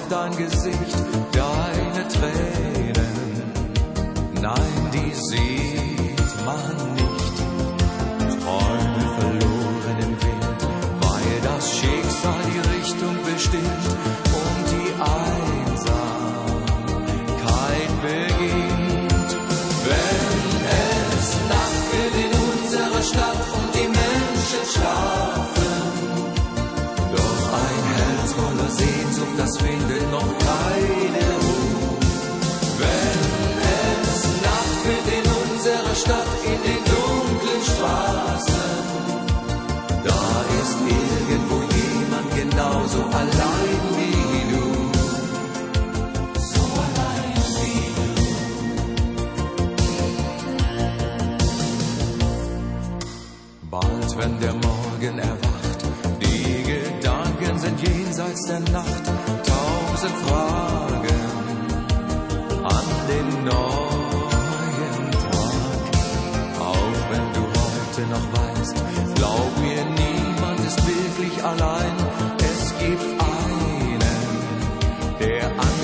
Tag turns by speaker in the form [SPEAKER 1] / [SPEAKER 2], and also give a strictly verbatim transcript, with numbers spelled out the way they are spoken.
[SPEAKER 1] dein Gesicht, deine Tränen. Nein, die sieht man nicht. Träume verloren im Wind, weil das Schicksal die Richtung bestimmt und die Einsamkeit beginnt. Wenn es Nacht wird in unserer Stadt und die Menschen schlafen, doch ein Herz voller Sehnsucht, das findet noch keine Ruhe. Wenn es Nacht wird in unserer Stadt, in den dunklen Straßen, da ist irgendwo jemand genauso allein wie du. So allein wie du. Bald, wenn der Morgen erwacht, die Gedanken sind jenseits der Nacht. Tausend Fragen an den neuen Tag. Auch wenn du heute noch weißt, glaub mir, niemand ist wirklich allein. Es gibt einen, der an